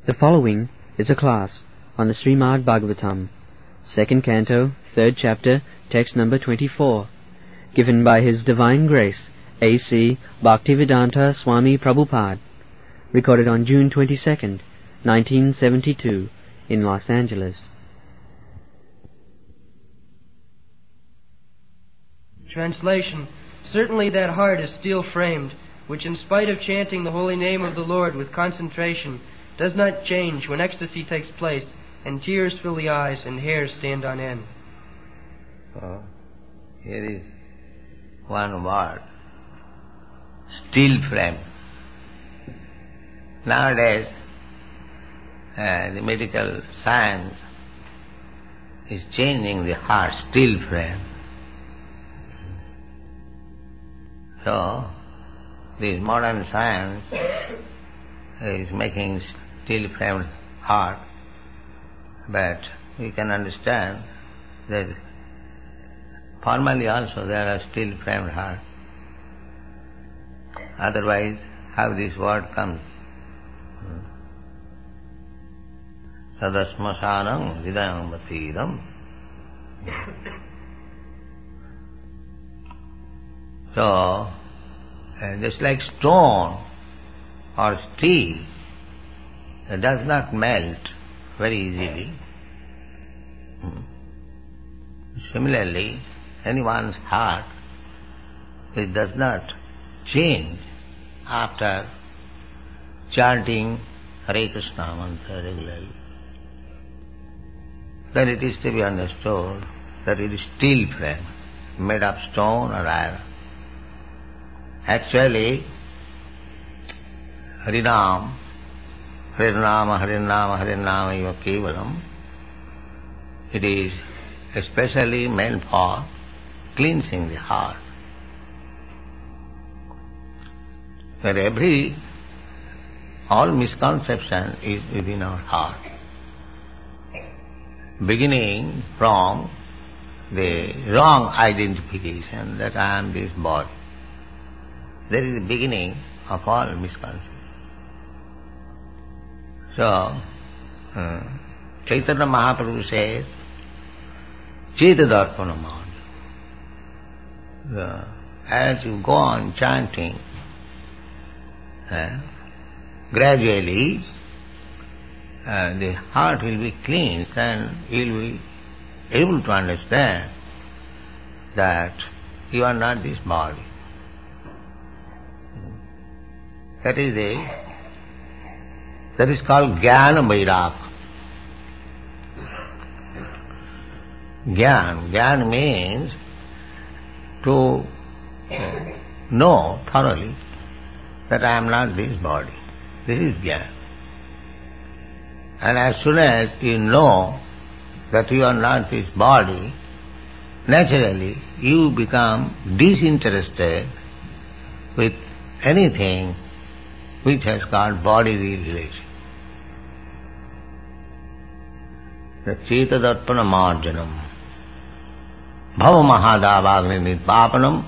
The following is a class on the Srimad Bhagavatam, second canto, third chapter, text number 24, given by His Divine Grace, A.C. Bhaktivedanta Swami Prabhupada, recorded on June 22nd, 1972, in Los Angeles. Translation. Certainly that heart is steel-framed, which in spite of chanting the holy name of the Lord with concentration, does not change when ecstasy takes place and tears fill the eyes and hairs stand on end. So, here is one word, steel frame. Nowadays, the medical science is changing the heart, steel frame. So, this modern science is making steel framed heart, but we can understand that formally also there are steel framed heart. Otherwise, how this word comes? Sadasmasanam hridayam vatidam. So, just like stone or steel, it does not melt very easily. Similarly, anyone's heart, it does not change after chanting Hare Krishna mantra regularly. Then it is to be understood that it is steel frame, made of stone or iron. Actually, Harinam, Harinama, Harinama, Harinama eva kevalam, it is especially meant for cleansing the heart. That all misconception is within our heart, beginning from the wrong identification that I am this body. That is the beginning of all misconception. So, Chaitanya Mahaprabhu says, Chetadarpanamad. As you go on chanting, gradually the heart will be cleansed and you will be able to understand that you are not this body. That is called Jnana Vairaka. Jnana means to know thoroughly that I am not this body. This is Jnana. And as soon as you know that you are not this body, naturally you become disinterested with anything which has got bodily relation. The Chetadarpana Marjanam, Bhava Mahadavagni Nidvapanam.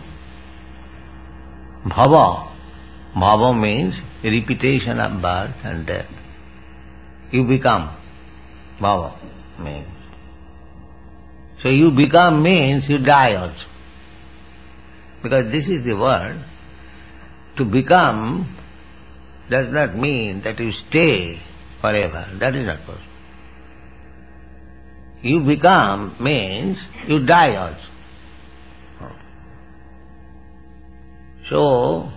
Bhava means repetition of birth and death. You become. Bhava means. So you become means you die also. Because this is the word. To become does not mean that you stay forever. That is not possible. You become means you die also. So,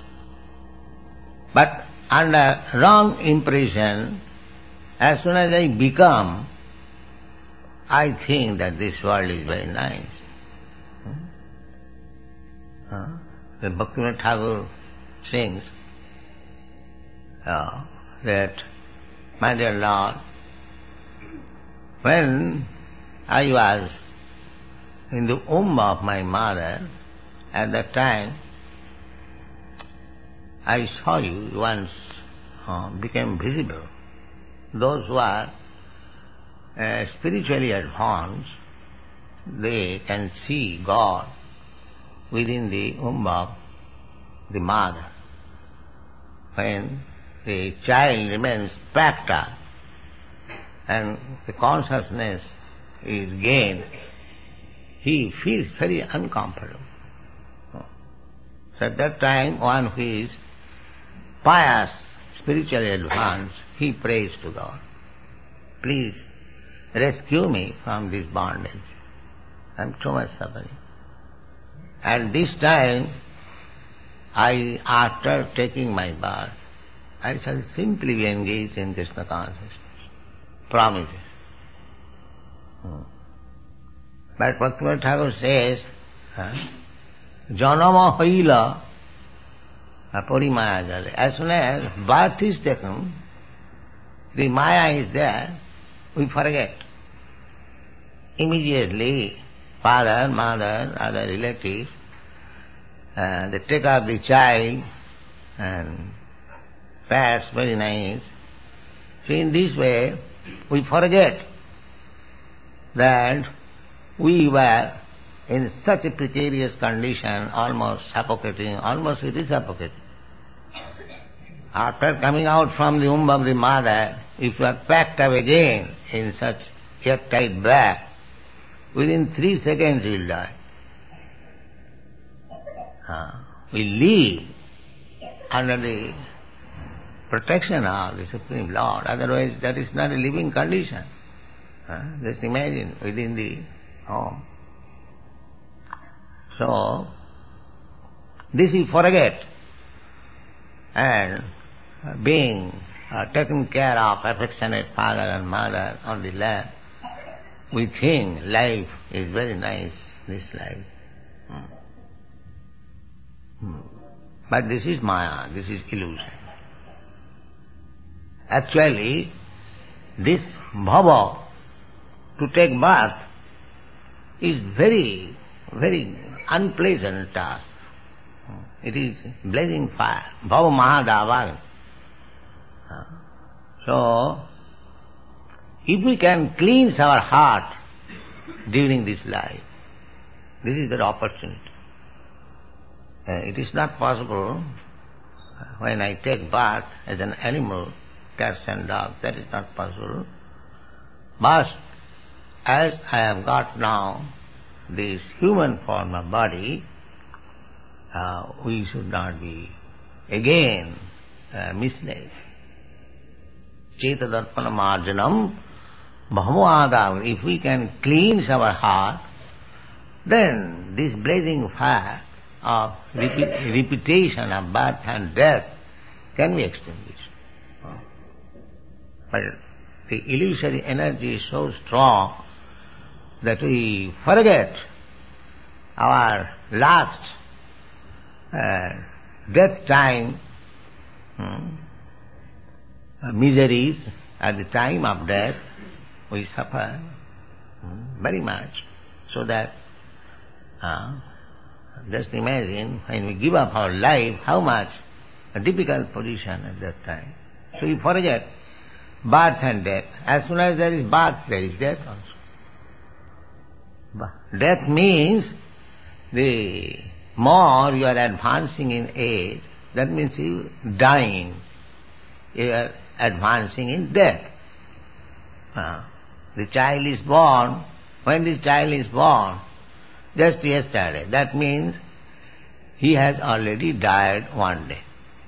but under wrong impression, as soon as I become, I think that this world is very nice. The Bhaktivinoda Thakur sings that, my dear Lord, when I was in the womb of my mother, at that time, I saw you once became visible. Those who are spiritually advanced, they can see God within the womb of the mother. When the child remains packed up and the consciousness is gained, he feels very uncomfortable. So at that time, one who is pious, spiritually advanced, he prays to God, please rescue me from this bondage. I am too much suffering. And this time, after taking my bath, I shall simply be engaged in Krishna consciousness. Promises. But Bhaktivinoda Thakur says, Janama haila parimaya jale. As soon as birth is taken, the Maya is there, we forget. Immediately, father, mother, other relatives, they take up the child and pets, very nice. So in this way, we forget that we were in such a precarious condition, almost suffocating, almost it is suffocating. After coming out from the womb of the mother, if you are packed up again in such airtight bag, within 3 seconds you will die. We live under the protection of the Supreme Lord, otherwise that is not a living condition. Just imagine within the home. So, this you forget, and being taken care of, affectionate father and mother on the land, we think life is very nice, this life. But this is Maya, this is illusion. Actually, this bhava, to take birth, is very, very unpleasant task. It is blazing fire, bhava mahadava. So, if we can cleanse our heart during this life, this is the opportunity. It is not possible when I take birth as an animal, cats and dogs, that is not possible. But as I have got now this human form of body, we should not be again misled. Chetadarpana marjanam bhavavadav. If we can cleanse our heart, then this blazing fire of repetition of birth and death can be extinguished. But the illusory energy is so strong that we forget our last death time miseries. At the time of death we suffer very much, so that just imagine when we give up our life, how much a difficult position at that time. So we forget birth and death. As soon as there is birth, there is death also. Death means the more you are advancing in age, that means you are dying. You are advancing in death. The child is born. When this child is born, just yesterday, that means he has already died one day.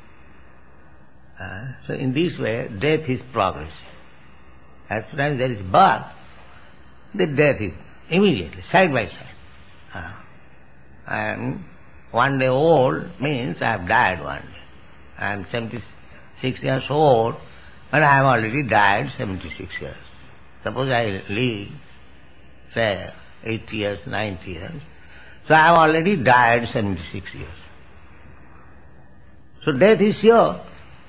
So in this way, death is progressive. As soon as there is birth, the death is immediately, side by side. And 1 day old means I have died one day. I am 76 years old and I have already died 76 years. Suppose I live, say, 80 years, 90 years. So I have already died 76 years. So death is sure.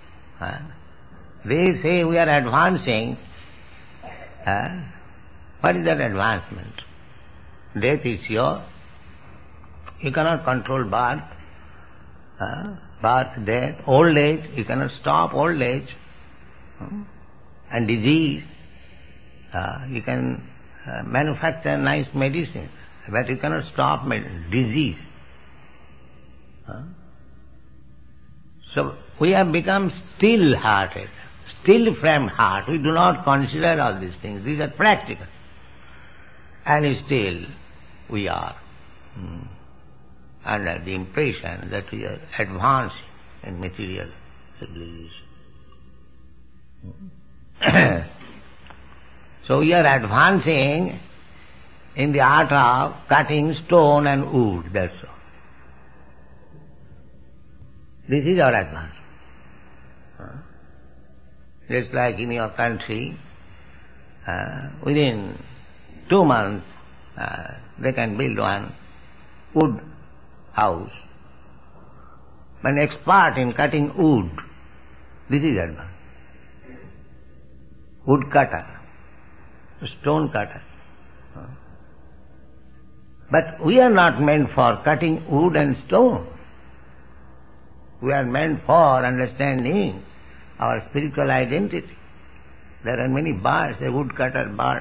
They say we are advancing. What is that advancement? Death is sure. You cannot control birth, death, old age. You cannot stop old age. And disease. You can manufacture nice medicine, but you cannot stop disease. So we have become still-hearted, still-framed heart. We do not consider all these things. These are practical. And still we are under the impression that we are advancing in material civilization. So we are advancing in the art of cutting stone and wood, that's all. This is our advance. Just like in your country, within 2 months they can build one wood house. An expert in cutting wood, this is advance. Wood cutter, stone cutter. But we are not meant for cutting wood and stone. We are meant for understanding our spiritual identity. There are many birds, a woodcutter bird.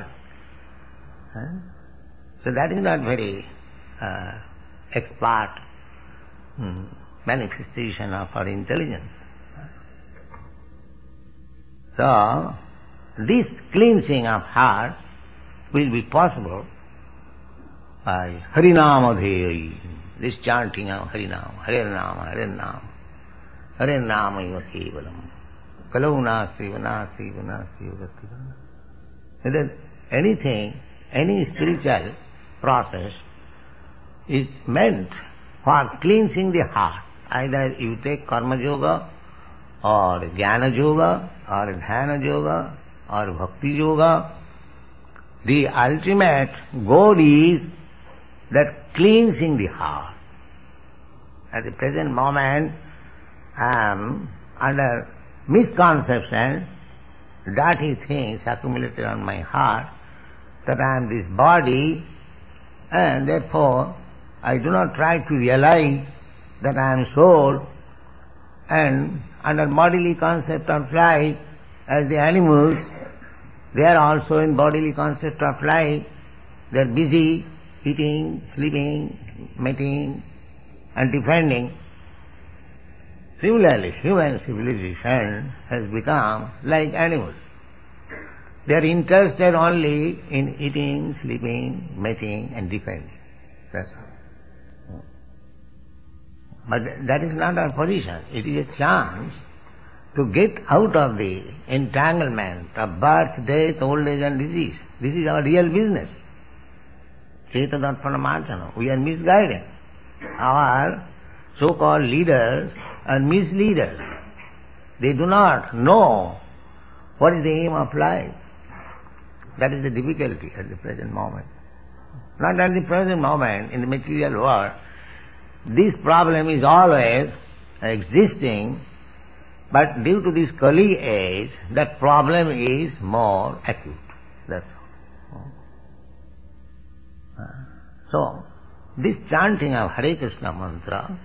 So that is not very expert manifestation of our intelligence. So, this cleansing of heart will be possible by Harinama Dheyi, this chanting of Harinama, Harinama, Harinama, Harinama iva kevalam, kalau nasti vanasti vanasti vanasti. Anything, any spiritual process is meant for cleansing the heart. Either you take Karma Yoga, or Jnana Yoga, or Dhyana Yoga, or Bhakti Yoga. The ultimate goal is that cleansing the heart. At the present moment, I am under misconception, dirty things accumulated on my heart, that I am this body, and therefore I do not try to realize that I am soul, and under bodily concept of life, as the animals, they are also in bodily concept of life. They are busy eating, sleeping, mating, and defending. Similarly, human civilization has become like animals. They are interested only in eating, sleeping, mating, and defending. That's all. But that is not our position. It is a chance to get out of the entanglement of birth, death, old age and disease. This is our real business. Cetadarpanamarjana. We are misguided. Our so-called leaders are misleaders. They do not know what is the aim of life. That is the difficulty at the present moment. Not at the present moment, in the material world, this problem is always existing, but due to this Kali age, that problem is more acute. That's all. So, this chanting of Hare Krishna mantra,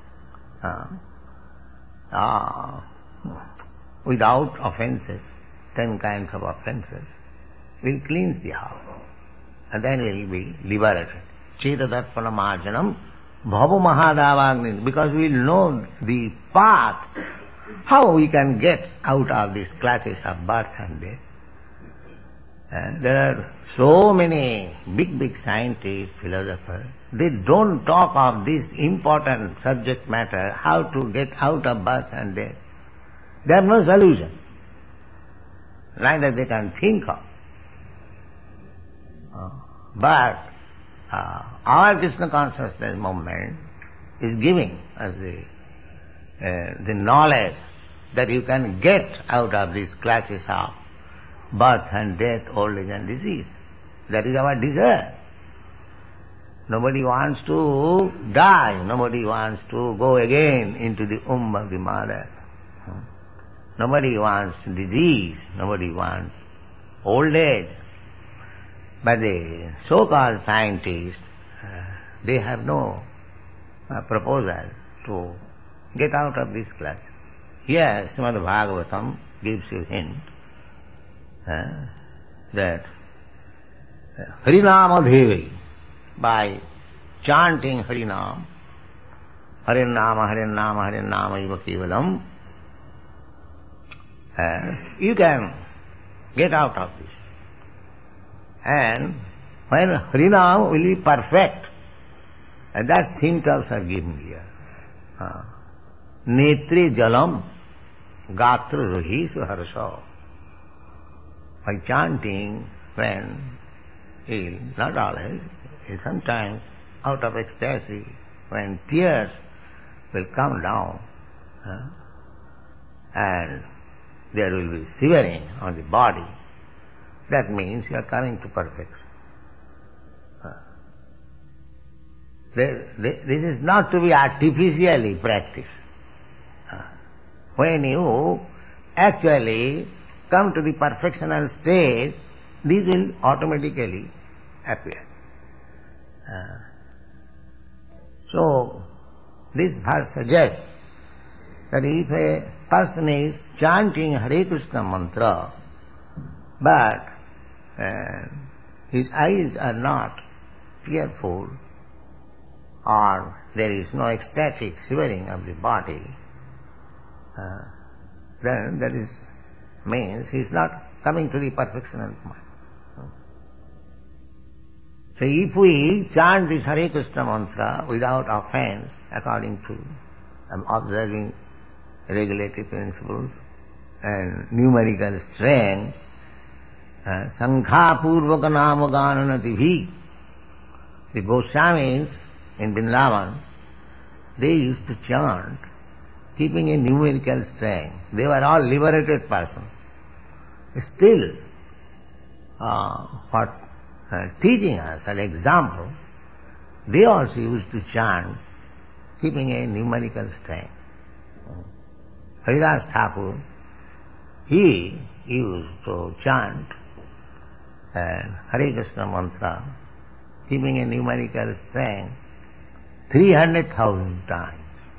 without offences, 10 kinds of offences, will cleanse the heart, and then we will be liberated. Cetadarpana marjanam bhava mahadavagni, because we will know the path, how we can get out of these clutches of birth and death. There are so many big scientists, philosophers, they don't talk of this important subject matter, how to get out of birth and death. They have no solution. Neither they can think of. But our Krishna consciousness movement is giving us the knowledge that you can get out of these clutches of birth and death, old age and disease. That is our desire. Nobody wants to die. Nobody wants to go again into the womb of the mother. Nobody wants disease. Nobody wants old age. But the so-called scientists, they have no proposal to get out of this class. Here, Srimad Bhagavatam gives you hint that Harinama Devi, by chanting Harinam, Harinama, Harinama, Harinama iva kevalam, you can get out of this. And when Harinam will be perfect, and that symptoms are given here. Netre jalam gatra rohi suharsa. By chanting, when not always, sometimes out of ecstasy, when tears will come down, and there will be shivering on the body, that means you are coming to perfection. This is not to be artificially practiced. When you actually come to the perfectional state, these will automatically appear. So, this verse suggests that if a person is chanting Hare Krishna mantra, but his eyes are not tearful, or there is no ecstatic shivering of the body, then that means he is not coming to the perfection of mind. So if we chant this Hare Krishna mantra without offense, according to observing regulative principles and numerical strength, Sankha Purvaka Nama Gananati Bhi, the Goswamis in Vrindavan, they used to chant keeping a numerical strength. They were all liberated persons. Still, for teaching us an example, they also used to chant keeping a numerical strength. Haridas Thakur, he used to chant Hare Krishna mantra keeping a numerical strength 300,000 times.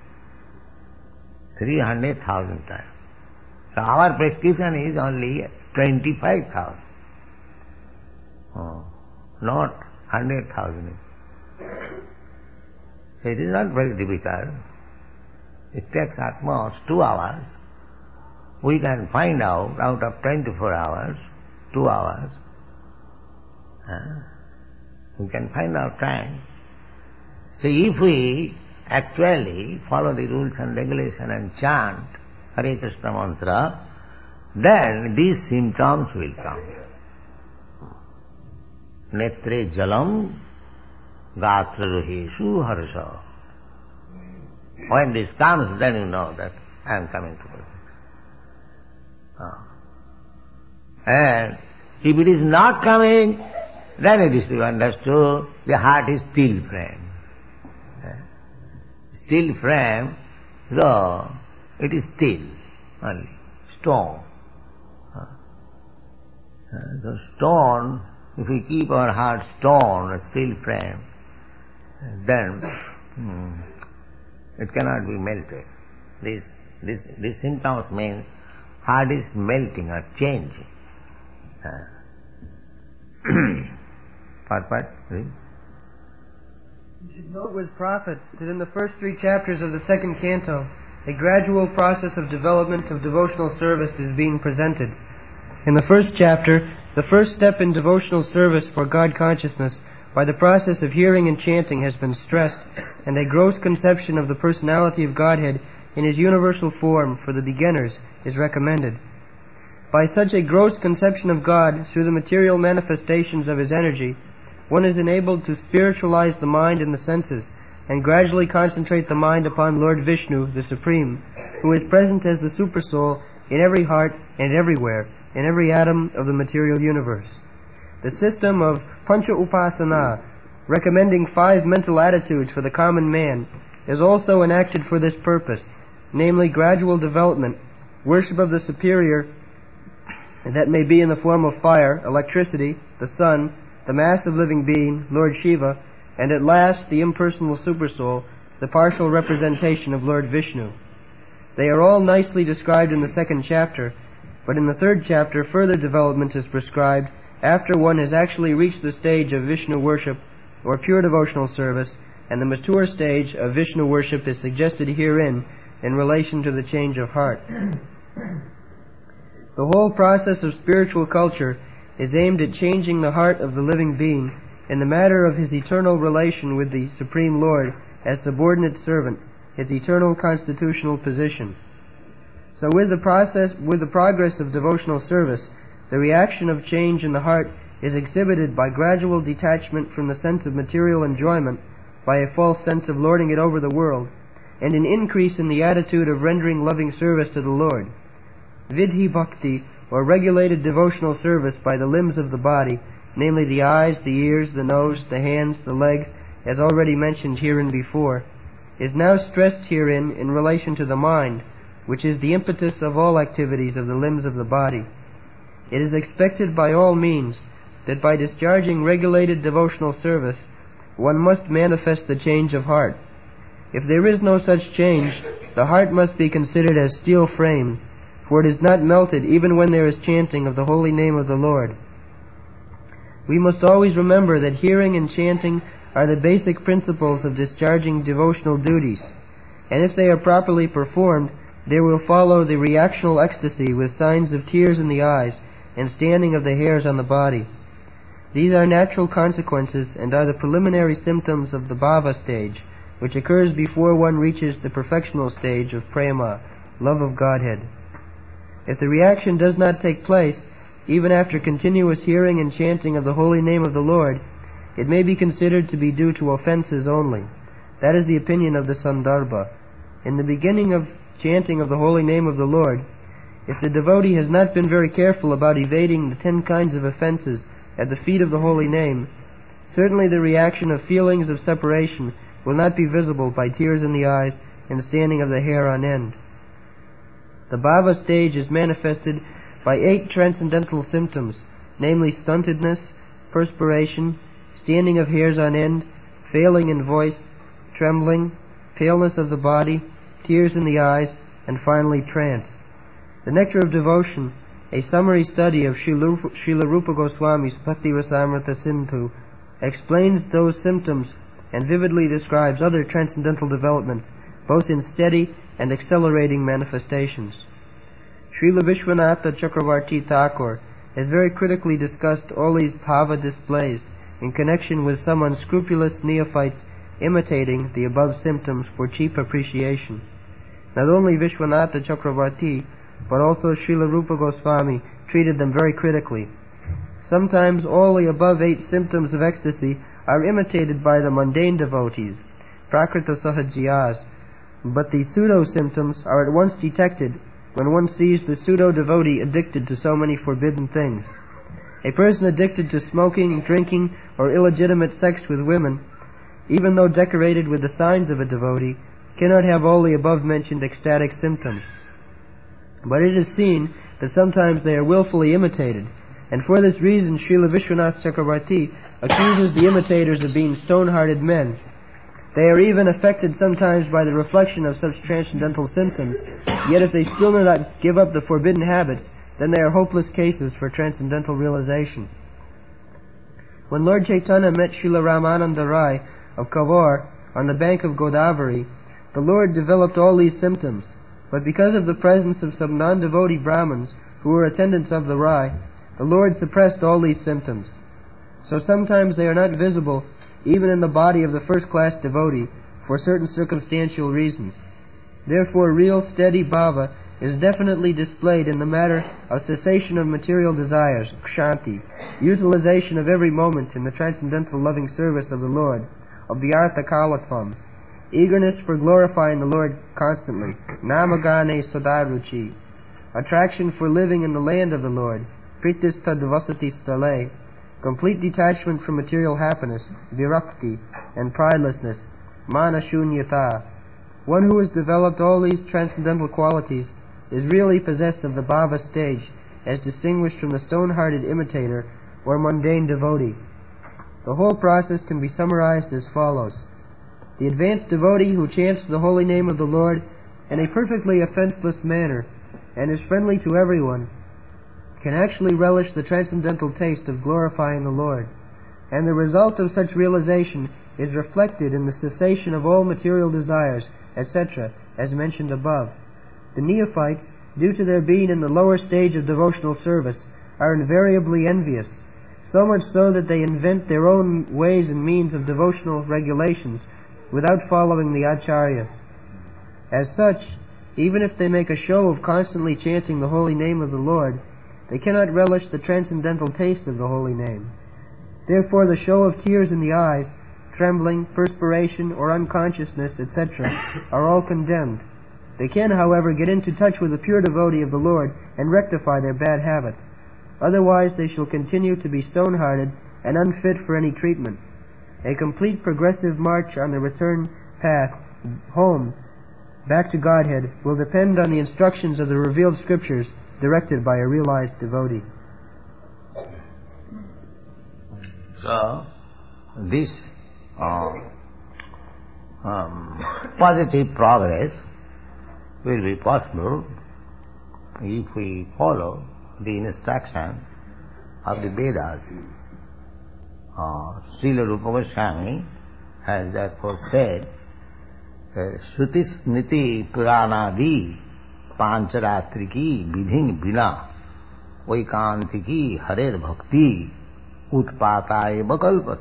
300,000 times. So our prescription is only 25,000. Not 100,000. So it is not very difficult. It takes at most 2 hours. We can find out of 24 hours, 2 hours. We can find out time. So if we actually follow the rules and regulations and chant Hare Krishna mantra, then these symptoms will come. Netre jalam gatra roheshu harsha. When this comes, then you know that I am coming to perfection. And if it is not coming, then it is to be understood the heart is still frame. Still frame, so it is still only, stone. The stone, if we keep our heart stone, a still frame, then it cannot be melted. These symptoms mean heart is melting or changing. What? You should note with profit that in the first 3 chapters of the second canto, a gradual process of development of devotional service is being presented. In the first chapter, the first step in devotional service for God consciousness by the process of hearing and chanting has been stressed, and a gross conception of the personality of Godhead in His universal form for the beginners is recommended. By such a gross conception of God through the material manifestations of His energy, one is enabled to spiritualize the mind and the senses, and gradually concentrate the mind upon Lord Vishnu, the Supreme, who is present as the Supersoul in every heart and everywhere, in every atom of the material universe. The system of Pancha Upasana, recommending 5 mental attitudes for the common man, is also enacted for this purpose, namely gradual development, worship of the superior, that may be in the form of fire, electricity, the sun, the mass of living being, Lord Shiva, and at last the impersonal Supersoul, the partial representation of Lord Vishnu. They are all nicely described in the second chapter, but in the third chapter further development is prescribed after one has actually reached the stage of Vishnu worship or pure devotional service, and the mature stage of Vishnu worship is suggested herein in relation to the change of heart. The whole process of spiritual culture is aimed at changing the heart of the living being in the matter of his eternal relation with the Supreme Lord as subordinate servant, his eternal constitutional position. So with the progress of devotional service, the reaction of change in the heart is exhibited by gradual detachment from the sense of material enjoyment by a false sense of lording it over the world, and an increase in the attitude of rendering loving service to the Lord. Vidhi bhakti, or regulated devotional service by the limbs of the body, namely the eyes, the ears, the nose, the hands, the legs, as already mentioned hereinbefore, is now stressed herein in relation to the mind, which is the impetus of all activities of the limbs of the body. It is expected by all means that by discharging regulated devotional service, one must manifest the change of heart. If there is no such change, the heart must be considered as steel-framed, for it is not melted even when there is chanting of the holy name of the Lord. We must always remember that hearing and chanting are the basic principles of discharging devotional duties, and if they are properly performed, there will follow the reactional ecstasy with signs of tears in the eyes and standing of the hairs on the body. These are natural consequences and are the preliminary symptoms of the bhava stage, which occurs before one reaches the perfectional stage of prema, love of Godhead. If the reaction does not take place, even after continuous hearing and chanting of the holy name of the Lord, it may be considered to be due to offenses only. That is the opinion of the Sandarbha. In the beginning of chanting of the holy name of the Lord, if the devotee has not been very careful about evading the 10 kinds of offenses at the feet of the holy name, certainly the reaction of feelings of separation will not be visible by tears in the eyes and standing of the hair on end. The bhava stage is manifested by 8 transcendental symptoms, namely stuntedness, perspiration, standing of hairs on end, failing in voice, trembling, paleness of the body, tears in the eyes, and finally trance. The Nectar of Devotion, a summary study of Srila Rupa Goswami's Bhakti Rasamrita Sindhu, explains those symptoms and vividly describes other transcendental developments, both in steady and accelerating manifestations. Srila Vishwanatha Chakravarti Thakur has very critically discussed all these bhava displays in connection with some unscrupulous neophytes imitating the above symptoms for cheap appreciation. Not only Vishwanatha Chakravarti, but also Srila Rupa Goswami treated them very critically. Sometimes all the above 8 symptoms of ecstasy are imitated by the mundane devotees, prakrita sahajiyas, but the pseudo-symptoms are at once detected when one sees the pseudo-devotee addicted to so many forbidden things. A person addicted to smoking, drinking, or illegitimate sex with women, even though decorated with the signs of a devotee, cannot have all the above-mentioned ecstatic symptoms. But it is seen that sometimes they are willfully imitated, and for this reason Srila Vishwanath Chakravarti accuses the imitators of being stone-hearted men. They are even affected sometimes by the reflection of such transcendental symptoms, yet if they still do not give up the forbidden habits, then they are hopeless cases for transcendental realization. When Lord Chaitanya met Srila Ramananda Rai of Kavor on the bank of Godavari, the Lord developed all these symptoms, but because of the presence of some non-devotee Brahmins who were attendants of the Rai, the Lord suppressed all these symptoms. So sometimes they are not visible even in the body of the first-class devotee for certain circumstantial reasons. Therefore real steady bhava is definitely displayed in the matter of cessation of material desires, kshanti, utilization of every moment in the transcendental loving service of the Lord, of the artha kalatvam, eagerness for glorifying the Lord constantly, namagane sadaruchi, attraction for living in the land of the Lord, pritistad vasati stale, complete detachment from material happiness, virakti, and pridelessness, manashunyata. One who has developed all these transcendental qualities is really possessed of the bhava stage, as distinguished from the stone-hearted imitator or mundane devotee. The whole process can be summarized as follows. The advanced devotee who chants the holy name of the Lord in a perfectly offenseless manner and is friendly to everyone can actually relish the transcendental taste of glorifying the Lord, and the result of such realization is reflected in the cessation of all material desires, etc., as mentioned above. The neophytes, due to their being in the lower stage of devotional service, are invariably envious, so much so that they invent their own ways and means of devotional regulations without following the acharyas. As such, even if they make a show of constantly chanting the holy name of the Lord, they cannot relish the transcendental taste of the holy name. Therefore the show of tears in the eyes, trembling, perspiration, or unconsciousness, etc., are all condemned. They can, however, get into touch with a pure devotee of the Lord and rectify their bad habits. Otherwise they shall continue to be stone-hearted and unfit for any treatment. A complete progressive march on the return path home, back to Godhead, will depend on the instructions of the revealed scriptures directed by a realized devotee. So, this positive progress will be possible if we follow the instruction of the Vedas. Srila Rupa Goswami has therefore said, Shruti Smriti Puranadi Pancharatriki Vidhin Bina Vaikantiki Harer Bhakti Utpataye Bakalpat.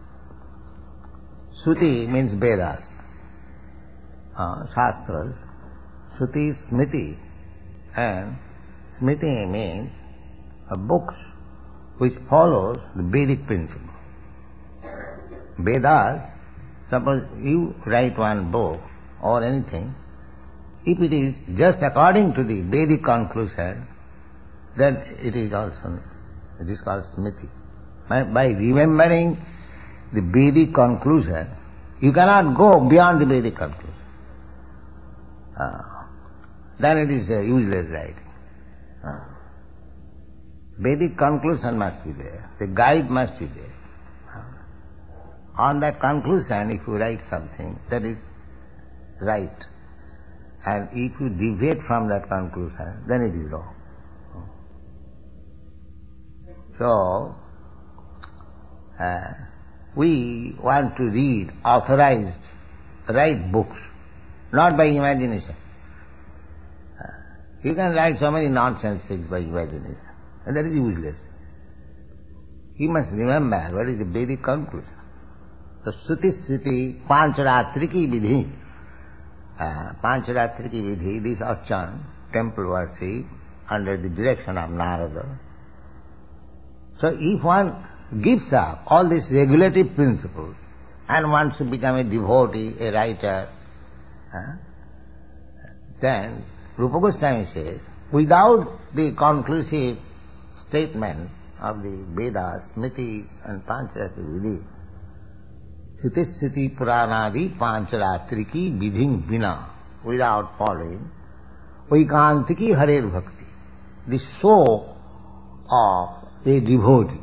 Shruti means Vedas, Shastras. Shruti, Smriti, and Smriti means books which follows the Vedic principle. Vedas, suppose you write one book or anything, if it is just according to the Vedic conclusion, then it is called Smriti. By remembering the Vedic conclusion, you cannot go beyond the Vedic conclusion. Then it is a useless writing. Vedic conclusion must be there. The guide must be there. On that conclusion, if you write something, that is right. And if you deviate from that conclusion, then it is wrong. So, we want to read authorized, right books, not by imagination. You can write so many nonsense things by imagination, and that is useless. You must remember what is the Vedic conclusion. The Shruti Smriti Pancharatriki Vidhi. Pancharatriki Vidhi, this Archan, temple worship, under the direction of Narada. So if one gives up all these regulative principles and wants to become a devotee, a writer, then Rupa Goswami says, without the conclusive statement of the Vedas, Smritis and Pancharatriki Vidhi, Shruti Smriti Puranadi Pancharatriki Vidhin Bina, without following, Vaikantiki Harer Bhakti, the soul of a devotee.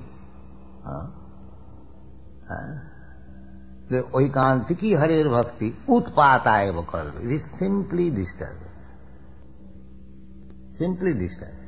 The Vaikantiki Harer Bhakti Utpataya Bakalva, it is simply disturbing. Simply disturbing.